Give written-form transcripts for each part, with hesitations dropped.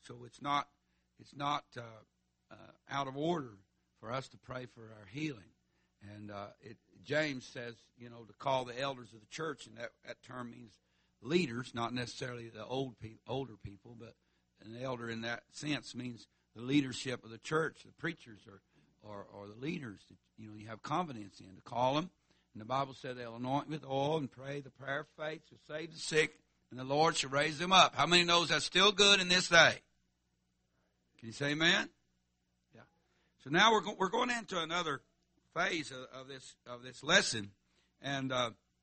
so it's not out of order for us to pray for our healing. And James says, to call the elders of the church, and that term means leaders, not necessarily the older people, but an elder in that sense means the leadership of the church, the preachers or the leaders that you have confidence in, to call them. And the Bible said they'll anoint with oil and pray the prayer of faith to save the sick, and the Lord shall raise them up. How many knows that's still good in this day? Can you say amen? Yeah. So now we're going into another phase of this lesson, and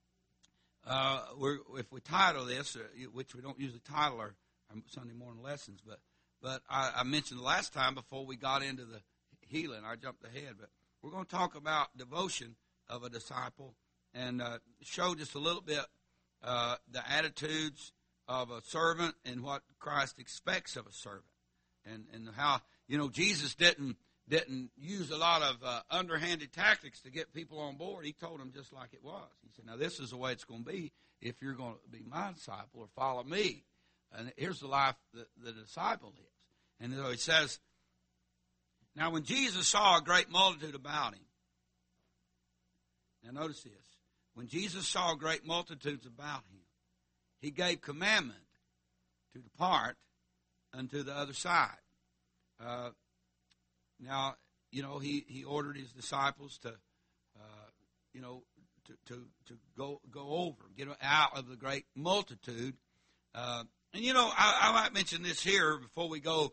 if we title this, which we don't usually title our Sunday morning lessons, but I mentioned the last time before we got into the healing, I jumped ahead, but we're going to talk about devotion of a disciple and show just a little bit the attitudes of a servant and what Christ expects of a servant, and how Jesus didn't use a lot of underhanded tactics to get people on board. He told them just like it was. He said, now this is the way it's going to be if you're going to be my disciple or follow me. And here's the life that the disciple lives. And so he says, now when Jesus saw a great multitude about him, now notice this, when Jesus saw great multitudes about him, he gave commandment to depart unto the other side. Now, he ordered his disciples to go over, get out of the great multitude. And I might mention this here before we go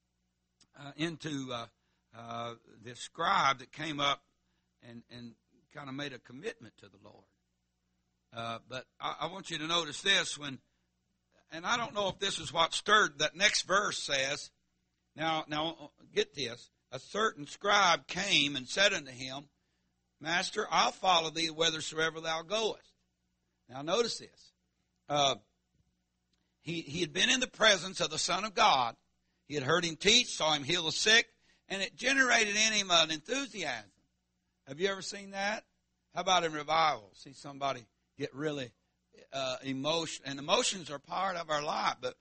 into this scribe that came up and kind of made a commitment to the Lord. But I want you to notice this and I don't know if this is what stirred, that next verse says, now get this, a certain scribe came and said unto him, Master, I'll follow thee whithersoever thou goest. Now notice this. He had been in the presence of the Son of God. He had heard him teach, saw him heal the sick, and it generated in him an enthusiasm. Have you ever seen that? How about in revival? See somebody get really emotional, and emotions are part of our life. But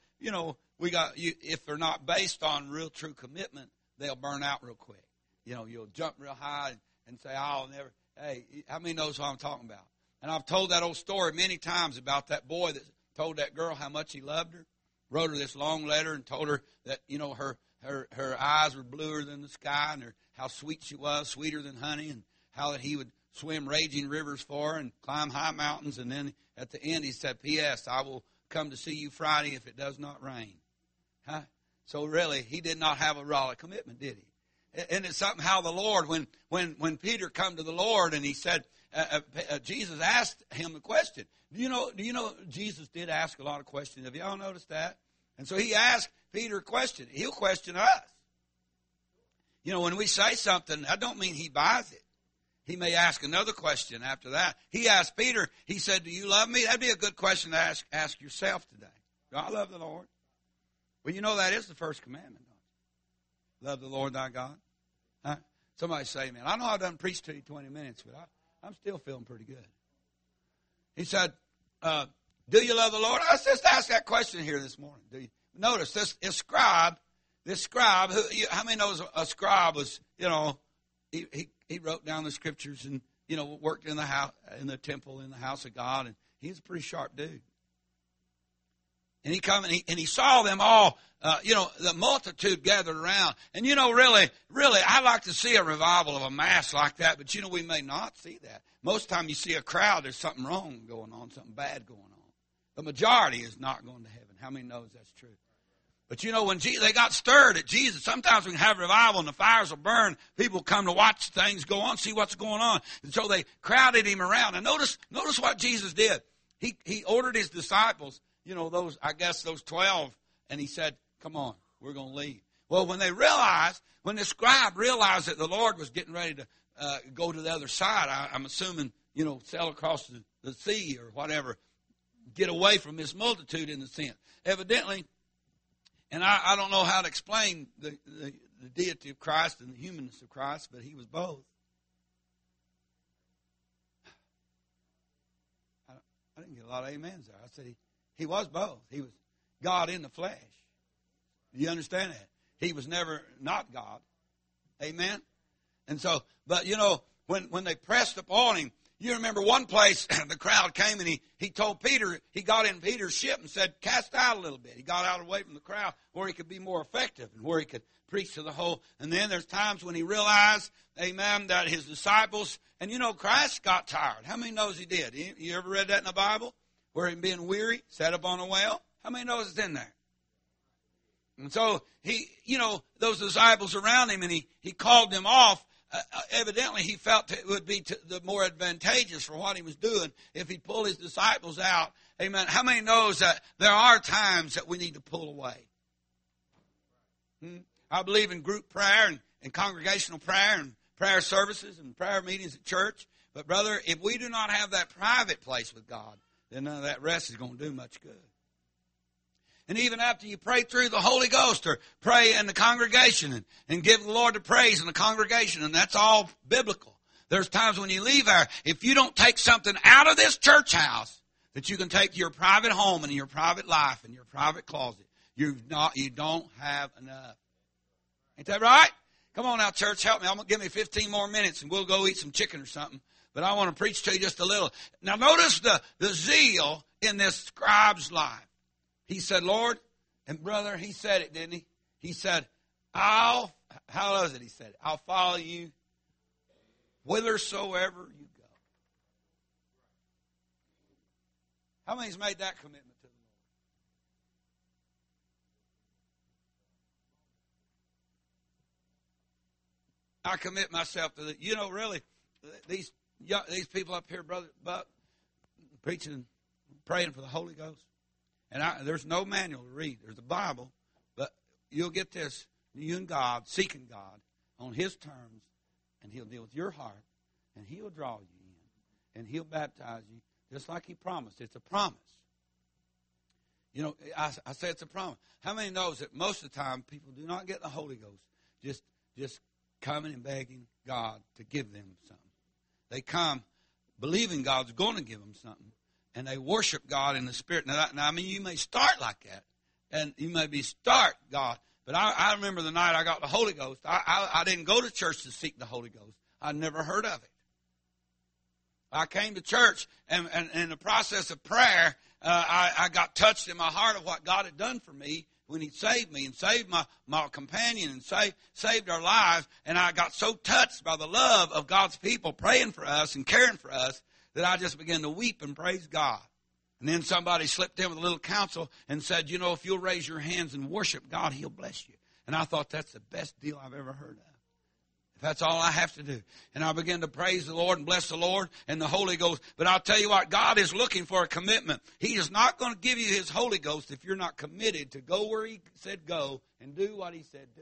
if they're not based on real true commitment, they'll burn out real quick. You'll jump real high and say, "I'll never." Hey, how many knows what I'm talking about? And I've told that old story many times about that boy that told that girl how much he loved her, wrote her this long letter and told her that her eyes were bluer than the sky, and how sweet she was, sweeter than honey, and how that he would swim raging rivers for her and climb high mountains. And then at the end he said, P.S. I will come to see you Friday if it does not rain. Huh? So really, he did not have a solid commitment, did he? And it's something how the Lord, when Peter come to the Lord and he said, Jesus asked him a question. Do you know Jesus did ask a lot of questions? Have y'all noticed that? And so he asked Peter a question. He'll question us. When we say something, that don't mean he buys it. He may ask another question after that. He asked Peter, he said, do you love me? That'd be a good question to ask yourself today. Do I love the Lord? Well, that is the first commandment. Love the Lord thy God. Huh? Somebody say, man, I know I've done preached to you 20 minutes, but I'm still feeling pretty good. He said, do you love the Lord? Let's just ask that question here this morning. Do you notice this scribe, how many knows a scribe was, he wrote down the scriptures and, worked in the house, in the temple, in the house of God, and he's a pretty sharp dude. And he come and he saw them all, the multitude gathered around. And really, I like to see a revival of a mass like that, but we may not see that. Most time you see a crowd, there's something wrong going on, something bad going on. The majority is not going to heaven. How many knows that's true? But when they got stirred at Jesus, sometimes we can have revival and the fires will burn. People come to watch things go on, see what's going on. And so they crowded him around. And notice what Jesus did. He ordered his disciples, those 12, and he said, come on, we're going to leave. Well, when the scribe realized that the Lord was getting ready to go to the other side, I'm assuming, sail across the sea or whatever, get away from this multitude in the sense. Evidently, and I don't know how to explain the deity of Christ and the humanness of Christ, but he was both. I didn't get a lot of amens there. I said he was both. He was God in the flesh. Do you understand that? He was never not God. Amen? And so, but you know, when they pressed upon him, you remember one place, the crowd came and he told Peter, he got in Peter's ship and said, cast out a little bit. He got out away from the crowd where he could be more effective and where he could preach to the whole. And then there's times when he realized, amen, that his disciples, and you know, Christ got tired. How many knows he did? You ever read that in the Bible? Where him being weary, sat up on a well? How many knows it's in there? And so he, you know, those disciples around him, and he called them off. Evidently, he felt it would be the more advantageous for what he was doing if he pulled his disciples out. Amen. How many knows that there are times that we need to pull away? I believe in group prayer and congregational prayer and prayer services and prayer meetings at church. But, brother, if we do not have that private place with God, then none of that rest is going to do much good. And even after you pray through the Holy Ghost or pray in the congregation and give the Lord the praise in the congregation, and that's all biblical. There's times when you leave there, if you don't take something out of this church house that you can take to your private home and your private life and your private closet, you don't have enough. Ain't that right? Come on now, church, help me. I'm going to give me 15 more minutes and we'll go eat some chicken or something. But I want to preach to you just a little. Now notice the zeal in this scribe's life. He said, Lord, and brother, he said it, didn't he? He said, how was it? He said, I'll follow you whithersoever you go. How many's made that commitment to the Lord? I commit myself to that. You know, really, these people up here, Brother Buck, preaching, praying for the Holy Ghost. And there's no manual to read. There's a Bible, but you'll get this. You and God, seeking God on His terms, and He'll deal with your heart, and He'll draw you in, and He'll baptize you just like He promised. It's a promise. You know, I say it's a promise. How many knows that most of the time people do not get the Holy Ghost just coming and begging God to give them something? They come believing God's going to give them something. And they worship God in the Spirit. Now, I mean, you may start like that. And you may start God. But I remember the night I got the Holy Ghost. I didn't go to church to seek the Holy Ghost. I'd never heard of it. I came to church, and in the process of prayer, I got touched in my heart of what God had done for me when He saved me and saved my companion and saved our lives. And I got so touched by the love of God's people praying for us and caring for us that I just began to weep and praise God. And then somebody slipped in with a little counsel and said, you know, if you'll raise your hands and worship God, He'll bless you. And I thought that's the best deal I've ever heard of. If that's all I have to do. And I began to praise the Lord and bless the Lord and the Holy Ghost. But I'll tell you what, God is looking for a commitment. He is not going to give you His Holy Ghost if you're not committed to go where He said go and do what He said do.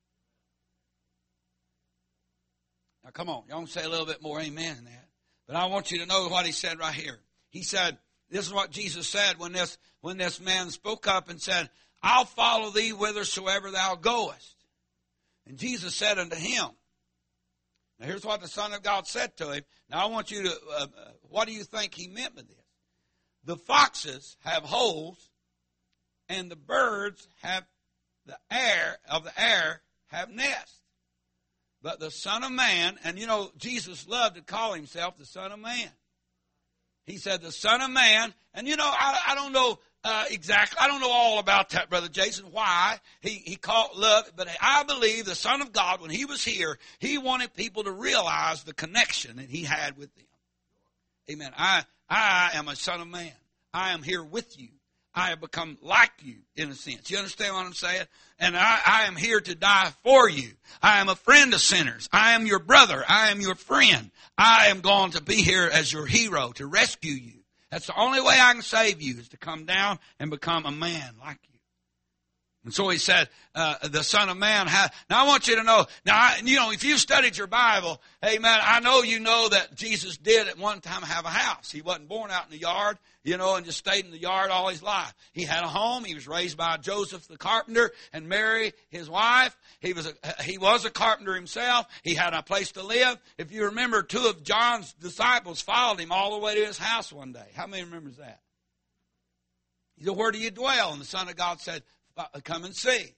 Now come on, y'all say a little bit more amen in that. But I want you to know what He said right here. He said, this is what Jesus said when this man spoke up and said, I'll follow thee whithersoever thou goest. And Jesus said unto him, now here's what the Son of God said to him. Now I want you to, what do you think He meant by this? The foxes have holes, and the birds have the air have nests. But the Son of Man, and you know, Jesus loved to call Himself the Son of Man. He said the Son of Man, and you know, I don't know exactly, I don't know all about that, Brother Jason, why he called love, but I believe the Son of God, when He was here, He wanted people to realize the connection that He had with them. Amen. I am a Son of Man. I am here with you. I have become like you, in a sense. You understand what I'm saying? And I am here to die for you. I am a friend of sinners. I am your brother. I am your friend. I am going to be here as your hero to rescue you. That's the only way I can save you, is to come down and become a man like you. And so He said, the Son of Man. Now I want you to know, if you've studied your Bible, amen, I know you know that Jesus did at one time have a house. He wasn't born out in the yard, and just stayed in the yard all His life. He had a home. He was raised by Joseph the carpenter and Mary, his wife. He was a carpenter himself. He had a place to live. If you remember, 2 of John's disciples followed Him all the way to His house one day. How many remembers that? He said, where do you dwell? And the Son of God said, come and see.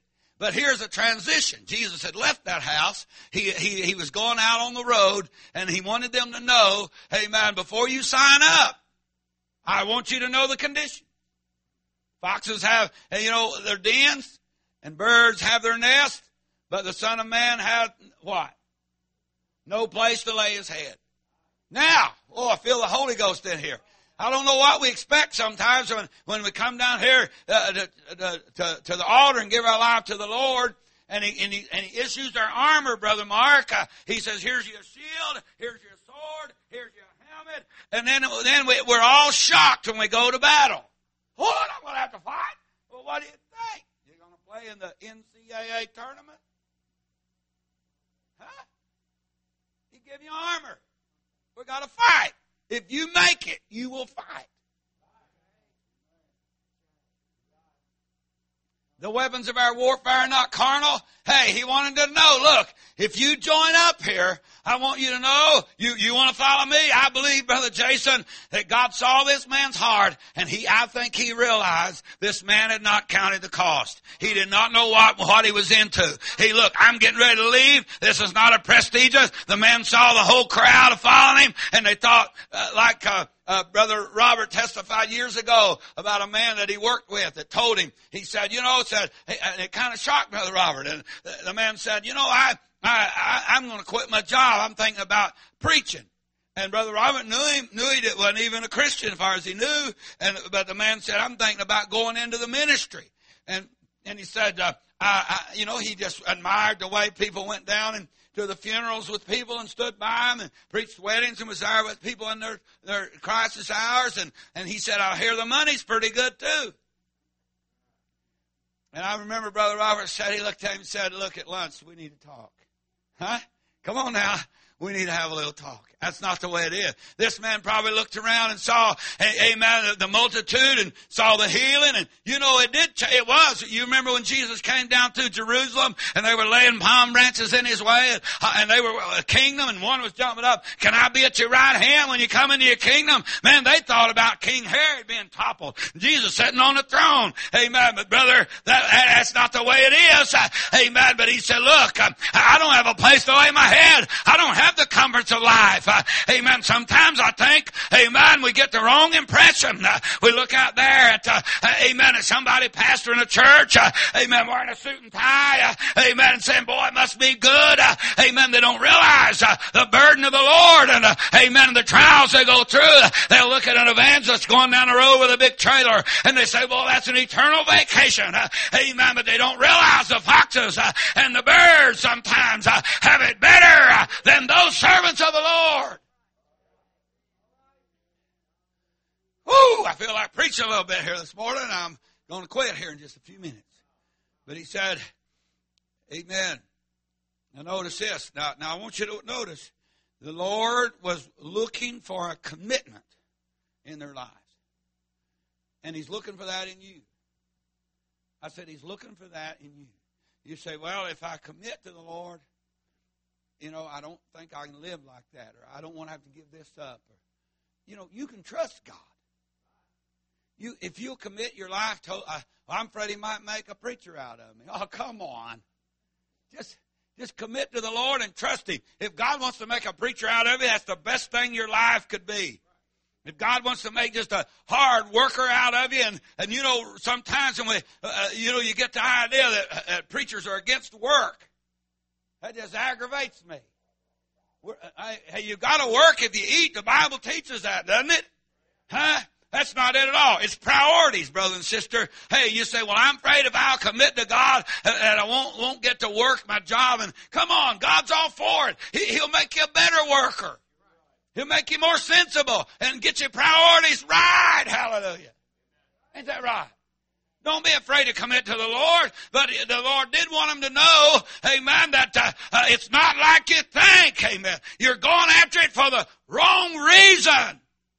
But here's a transition. Jesus had left that house. He was going out on the road, and he wanted them to know, hey, man, before you sign up, I want you to know the condition. Foxes have, their dens, and birds have their nests, but the Son of Man had what? No place to lay his head. Now, I feel the Holy Ghost in here. I don't know what we expect sometimes when we come down here to the altar and give our life to the Lord, and he issues our armor, Brother Mark. He says, here's your shield, here's your sword, here's your helmet, and then we're all shocked when we go to battle. I'm going to have to fight? Well, what do you think? You're going to play in the NCAA tournament? Huh? He give you armor. We got to fight. If you make it, you will fight. The weapons of our warfare are not carnal. Hey, he wanted to know, look, if you join up here, I want you to know, you want to follow me? I believe, Brother Jason, that God saw this man's heart, and I think he realized this man had not counted the cost. He did not know what he was into. Hey, look, I'm getting ready to leave. This is not a prestigious. The man saw the whole crowd following him, and they thought, Brother Robert testified years ago about a man that he worked with that told him, he said, and it kind of shocked Brother Robert. And the man said, I'm going to quit my job. I'm thinking about preaching. And Brother Robert knew he wasn't even a Christian as far as he knew. But the man said, I'm thinking about going into the ministry. And he said, he just admired the way people went down and to the funerals with people and stood by them and preached weddings and was there with people in their crisis hours. And he said, I hear the money's pretty good too. And I remember Brother Robert said, he looked at him and said, look, at lunch, we need to talk. Huh? Come on now. We need to have a little talk. That's not the way it is. This man probably looked around and saw, amen, the multitude and saw the healing. And, it was. You remember when Jesus came down to Jerusalem and they were laying palm branches in his way and they were a kingdom and one was jumping up. Can I be at your right hand when you come into your kingdom? Man, they thought about King Herod being toppled. Jesus sitting on the throne. Amen. But brother, that's not the way it is. Amen. But he said, look, I don't have a place to lay my head. I don't have the comforts of life. Amen. Sometimes I think, amen, we get the wrong impression. We look out there at, amen, at somebody pastoring a church, amen, wearing a suit and tie, amen, and saying, boy, it must be good. Amen. They don't realize the burden of the Lord and, amen, and the trials they go through. They'll look at an evangelist going down the road with a big trailer and they say, well, that's an eternal vacation. Amen. But they don't realize the foxes and the birds sometimes have it better than those servants of the Lord. Woo! I feel like preaching a little bit here this morning. I'm going to quit here in just a few minutes. But he said, amen. Now notice this. Now I want you to notice the Lord was looking for a commitment in their lives. And he's looking for that in you. I said he's looking for that in you. You say, well, if I commit to the Lord, I don't think I can live like that, or I don't want to have to give this up. Or, you can trust God. If you'll commit your life to, I'm afraid he might make a preacher out of me. Oh, come on. Just commit to the Lord and trust him. If God wants to make a preacher out of you, that's the best thing your life could be. If God wants to make just a hard worker out of you, and sometimes when you get the idea that preachers are against work, that just aggravates me. Hey, you got to work if you eat. The Bible teaches that, doesn't it? Huh? That's not it at all. It's priorities, brother and sister. Hey, you say, well, I'm afraid if I'll commit to God that I won't get to work my job. And come on, God's all for it. He'll make you a better worker. He'll make you more sensible and get your priorities right. Hallelujah. Ain't that right? Don't be afraid to commit to the Lord. But the Lord did want them to know, amen, that it's not like you think, amen. You're going after it for the wrong reason.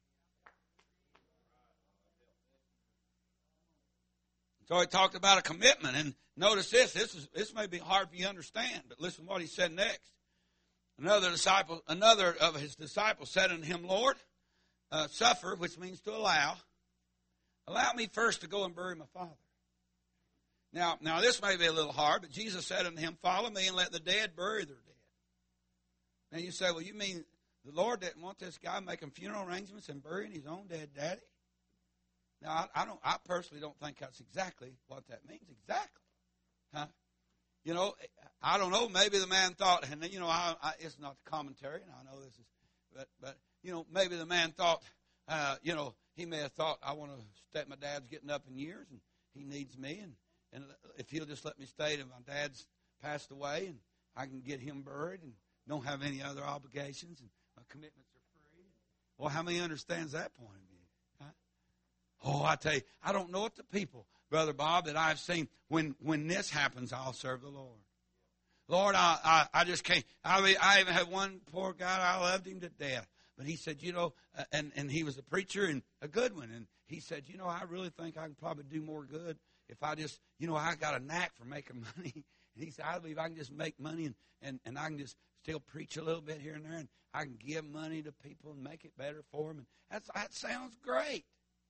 So he talked about a commitment. And notice this. This may be hard for you to understand, but listen to what he said next. Another of his disciples said unto him, Lord, suffer, which means to allow me first to go and bury my father. Now this may be a little hard, but Jesus said unto him, follow me and let the dead bury their dead. Now you say, well, you mean the Lord didn't want this guy making funeral arrangements and burying his own dead daddy? Now, I personally don't think that's exactly what that means. Exactly. Huh? You know, I don't know. Maybe the man thought, and you know, it's not the commentary, and I know this is, but you know, maybe the man thought, you know, he may have thought, I want to stay. My dad's getting up in years, and he needs me, and if he'll just let me stay till my dad's passed away, and I can get him buried, and don't have any other obligations, and my commitments are free. Well, how many understands that point of view? Huh? Oh, I tell you, I don't know what the people, Brother Bob, that I've seen, when this happens, I'll serve the Lord. Lord, I just can't. I even had one poor guy, I loved him to death. But he said, you know, and he was a preacher and a good one. And he said, you know, I really think I can probably do more good if I just, you know, I got a knack for making money. And he said, I believe I can just make money and I can just still preach a little bit here and there. And I can give money to people and make it better for them. And that sounds great.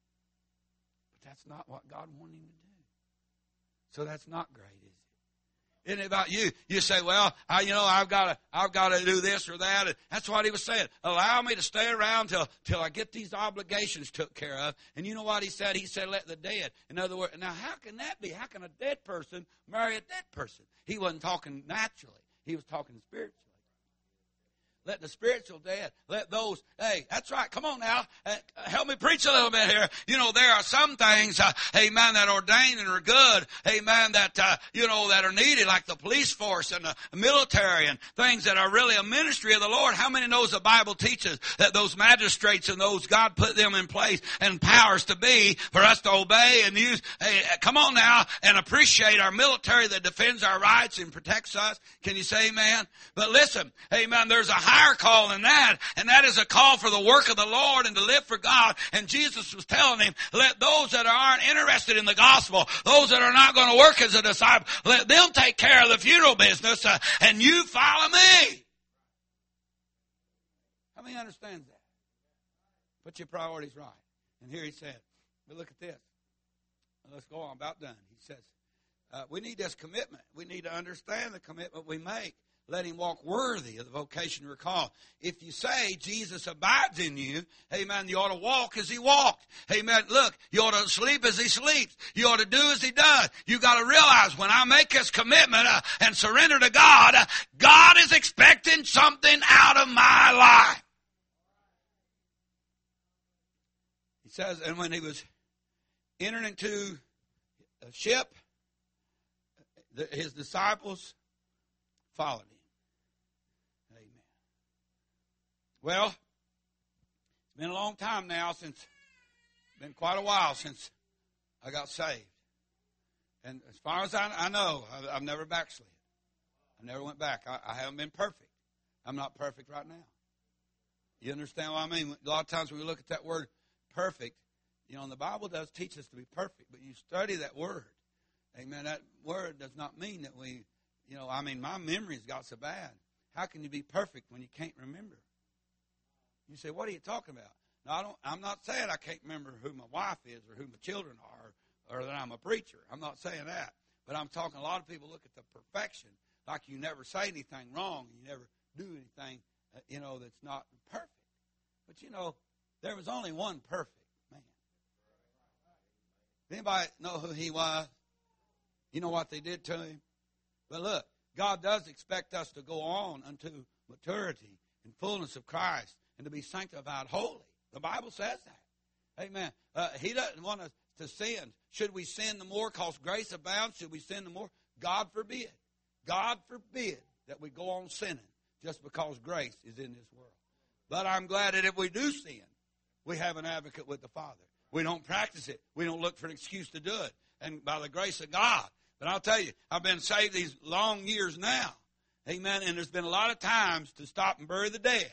But that's not what God wanted him to do. So that's not great, is it? Isn't it about you? You say, well, you know, I've got to do this or that. And that's what he was saying. Allow me to stay around till I get these obligations took care of. And you know what he said? He said, let the dead. In other words, now how can that be? How can a dead person marry a dead person? He wasn't talking naturally. He was talking spiritually. Let the spiritual dead, let those, hey, that's right, come on now, help me preach a little bit here. You know, there are some things, amen, that are ordained and are good, amen, that, you know, that are needed, like the police force and the military and things that are really a ministry of the Lord. How many knows the Bible teaches that those magistrates and those, God put them in place and powers to be for us to obey and use, hey, come on now, and appreciate our military that defends our rights and protects us. Can you say amen? But listen, amen, there's a higher call than that, and that is a call for the work of the Lord and to live for God. And Jesus was telling him, let those that aren't interested in the gospel, those that are not going to work as a disciple, let them take care of the funeral business, and you follow me. How many understands that? Put your priorities right. And here he said, but look at this. Let's go on, about done. He says, we need this commitment. We need to understand the commitment we make. Let him walk worthy of the vocation we're called. If you say Jesus abides in you, amen, you ought to walk as he walked. Amen. Look, you ought to sleep as he sleeps. You ought to do as he does. You got to realize when I make this commitment and surrender to God, God is expecting something out of my life. He says, and when he was entering into a ship, his disciples followed him. Amen. Well, it's been a long time now been quite a while since I got saved. And as far as I know, I've never backslid. I never went back. I haven't been perfect. I'm not perfect right now. You understand what I mean? A lot of times when we look at that word perfect, you know, and the Bible does teach us to be perfect, but you study that word. Amen. That word does not mean that we, you know, I mean, my memory's got so bad. How can you be perfect when you can't remember? You say, what are you talking about? No, I'm not saying I can't remember who my wife is or who my children are or that I'm a preacher. I'm not saying that. But I'm talking, a lot of people look at the perfection like you never say anything wrong and you never do anything, you know, that's not perfect. But, you know, there was only one perfect man. Anybody know who he was? You know what they did to him? But look, God does expect us to go on unto maturity and fullness of Christ and to be sanctified holy. The Bible says that. Amen. He doesn't want us to sin. Should we sin the more because grace abounds? Should we sin the more? God forbid. God forbid that we go on sinning just because grace is in this world. But I'm glad that if we do sin, we have an advocate with the Father. We don't practice it. We don't look for an excuse to do it. And by the grace of God. But I'll tell you, I've been saved these long years now. Amen. And there's been a lot of times to stop and bury the dead.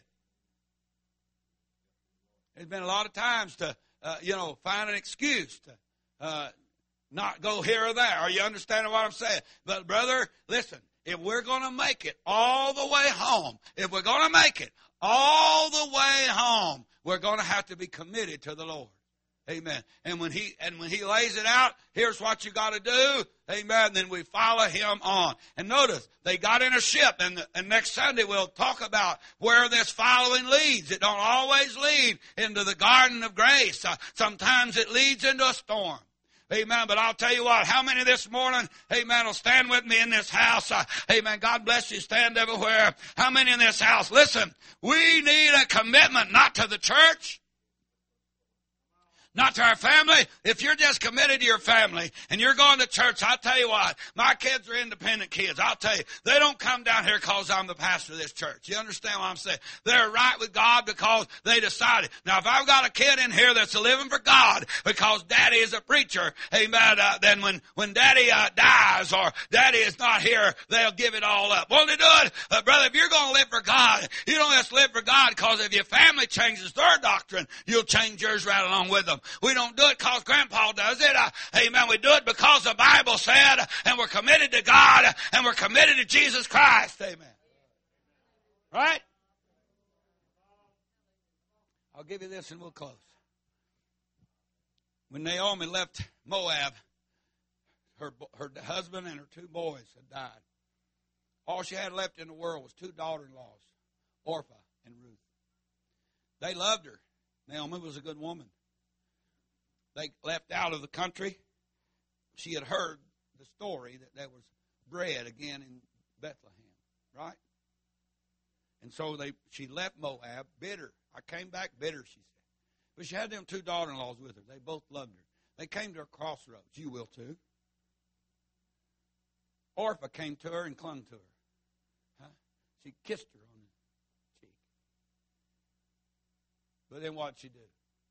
There's been a lot of times to, find an excuse to not go here or there. Are you understanding what I'm saying? But, brother, listen, if we're going to make it all the way home, we're going to have to be committed to the Lord. Amen. And when he lays it out, here's what you got to do. Amen. Then we follow him on. And notice, they got in a ship, and next Sunday we'll talk about where this following leads. It don't always lead into the garden of grace. Sometimes it leads into a storm. Amen. But I'll tell you what, how many this morning, amen, will stand with me in this house? Amen. God bless you. Stand everywhere. How many in this house? Listen, we need a commitment, not to the church, not to our family. If you're just committed to your family and you're going to church, I'll tell you what, my kids are independent kids. I'll tell you, they don't come down here because I'm the pastor of this church. You understand what I'm saying? They're right with God because they decided. Now, if I've got a kid in here that's living for God because daddy is a preacher, amen, then when daddy dies or daddy is not here, they'll give it all up. Won't they do it? Brother, if you're going to live for God, you don't just live for God because if your family changes their doctrine, you'll change yours right along with them. We don't do it because Grandpa does it. Amen. We do it because the Bible said, and we're committed to God, and we're committed to Jesus Christ. Amen. Right? I'll give you this and we'll close. When Naomi left Moab, her husband and her two boys had died. All she had left in the world was two daughter-in-laws, Orpah and Ruth. They loved her. Naomi was a good woman. They left out of the country. She had heard the story that there was bread again in Bethlehem, right? And so she left Moab bitter. I came back bitter, she said. But she had them two daughter-in-laws with her. They both loved her. They came to a crossroads. You will too. Orpah came to her and clung to her. Huh? She kissed her on the cheek. But then what'd she do?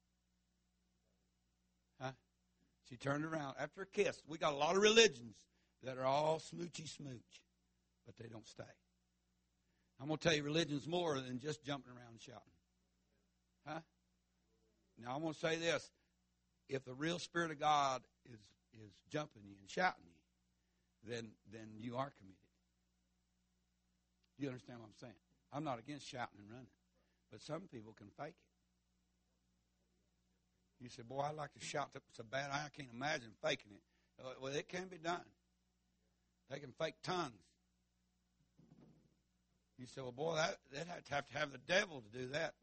She turned around after a kiss. We got a lot of religions that are all smoochy smooch, but they don't stay. I'm going to tell you, religion's more than just jumping around and shouting. Huh? Now, I'm going to say this. If the real Spirit of God is jumping you and shouting you, then you are committed. You understand what I'm saying? I'm not against shouting and running, but some people can fake it. You say, boy, I'd like to shout so bad I can't imagine faking it. Well, it can be done. They can fake tongues. You say, well, boy, they'd have to have the devil to do that.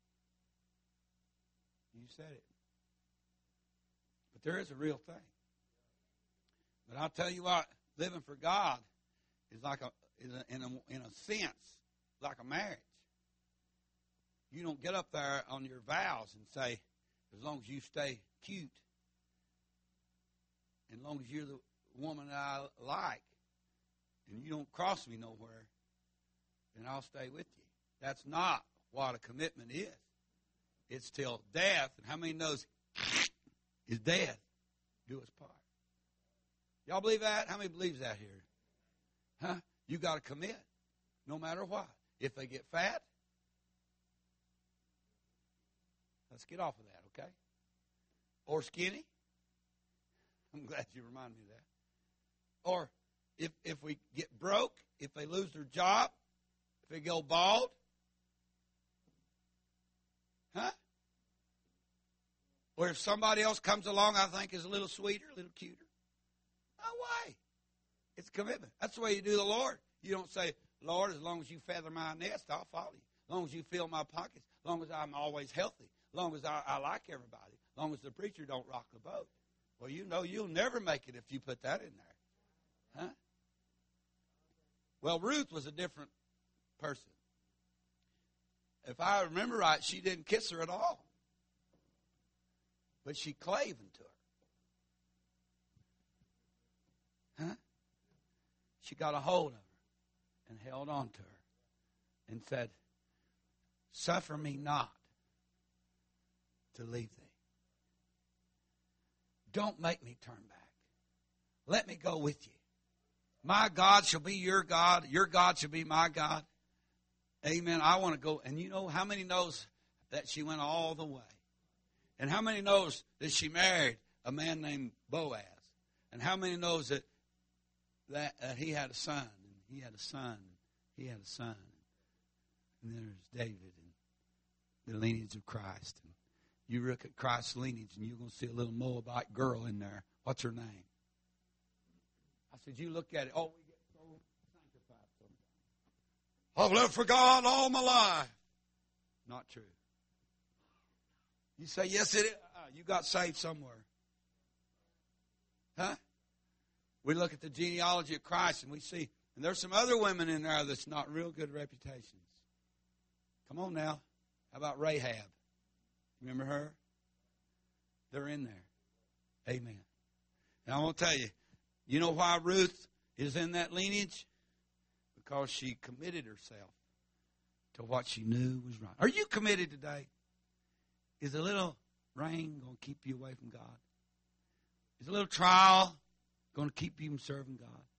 You said it. But there is a real thing. But I'll tell you what, living for God is like in a sense, like a marriage. You don't get up there on your vows and say, as long as you stay cute, as long as you're the woman that I like, and you don't cross me nowhere, then I'll stay with you. That's not what a commitment is. It's till death. And how many knows is death do us part? Y'all believe that? How many believes that here? Huh? You got to commit, no matter what. If they get fat, let's get off of that. Okay? Or skinny. I'm glad you reminded me of that. Or if we get broke, if they lose their job, if they go bald. Huh? Or if somebody else comes along I think is a little sweeter, a little cuter. No way. It's a commitment. That's the way you do the Lord. You don't say, Lord, as long as you feather my nest, I'll follow you. As long as you fill my pockets. As long as I'm always healthy. As long as I like everybody. As long as the preacher don't rock the boat. Well, you know you'll never make it if you put that in there. Huh? Well, Ruth was a different person. If I remember right, she didn't kiss her at all. But she clave into her. Huh? She got a hold of her and held on to her and said, suffer me not to leave thee. Don't make me turn back. Let me go with you. My God shall be your God. Your God shall be my God. Amen. I want to go. And you know how many knows that she went all the way? And how many knows that she married a man named Boaz? And how many knows that he had a son, and he had a son, and he had a son. And there's David and the lineage of Christ. You look at Christ's lineage, and you're going to see a little Moabite girl in there. What's her name? I said, you look at it. Oh, we get so sanctified sometimes. I've lived for God all my life. Not true. You say, yes, it is. You got saved somewhere. Huh? We look at the genealogy of Christ, and we see, and there's some other women in there that's not real good reputations. Come on now. How about Rahab? Remember her? They're in there. Amen. Now, I want to tell you, you know why Ruth is in that lineage? Because she committed herself to what she knew was right. Are you committed today? Is a little rain going to keep you away from God? Is a little trial going to keep you from serving God?